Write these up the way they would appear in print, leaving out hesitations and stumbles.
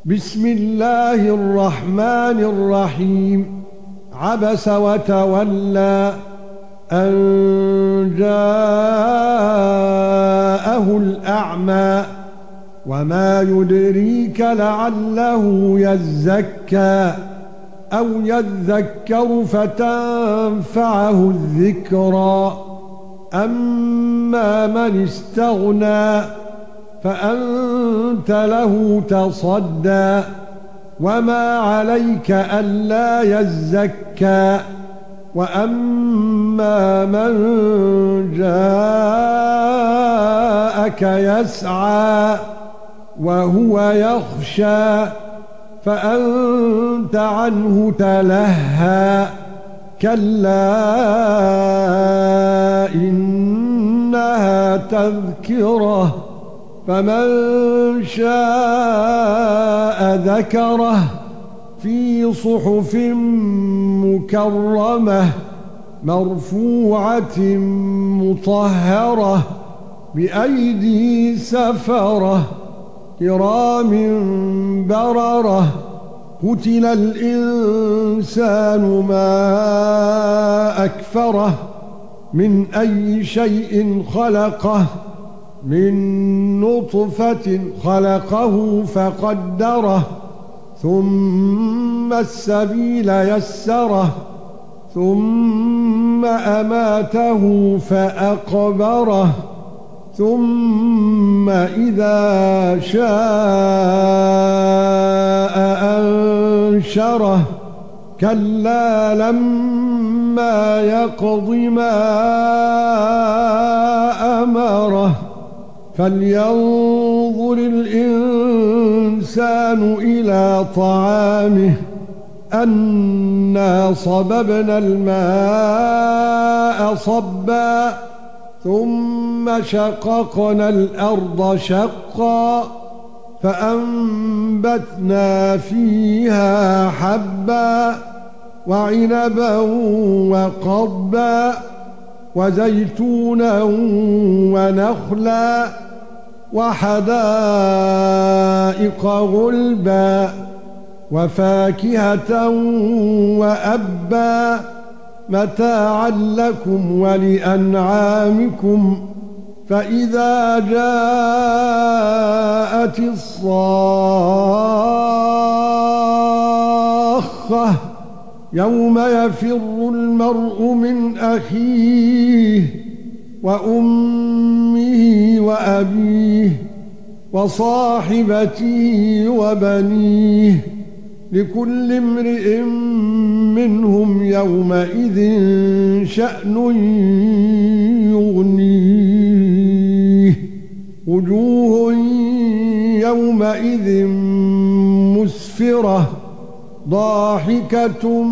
بسم الله الرحمن الرحيم. عبس وتولى أن جاءه الأعمى وما يدريك لعله يزكى أو يذكر فتنفعه الذكرى. أما من استغنى فأنت له تصدى وما عليك ألا يزكى. وأما من جاءك يسعى وهو يخشى فأنت عنه تلهى. كلا إنها تذكرة فمن شاء ذكره في صحف مكرمة مرفوعة مطهرة بأيدي سفرة كرام بررة. قتل الإنسان ما أكفره من أي شيء خلقه من نطفة خلقه فقدره ثم السبيل يسره ثم أماته فأقبره ثم إذا شاء أنشره. كلا لما يقض ما أمره. فلينظر الإنسان إلى طعامه أنا صببنا الماء صبا ثم شققنا الأرض شقا فأنبتنا فيها حبا وعنبا وقضبا وزيتونا ونخلا وحدائق غلبا وفاكهة وأبا متاعا لكم ولأنعامكم. فإذا جاءت الصاخة يوم يفر المرء من أخيه وأمه وأبيه وصاحبته وبنيه لكل امرئ منهم يومئذ شأن يغنيه. وجوه يومئذ مسفرة ضاحكة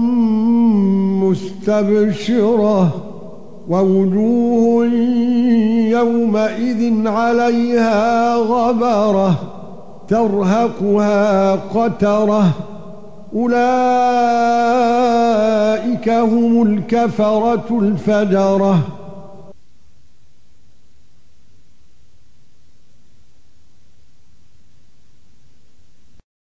مستبشرة ووجوه يومئذ عليها غبرة ترهقها قترة. أولئك هم الكفرة الفجرة.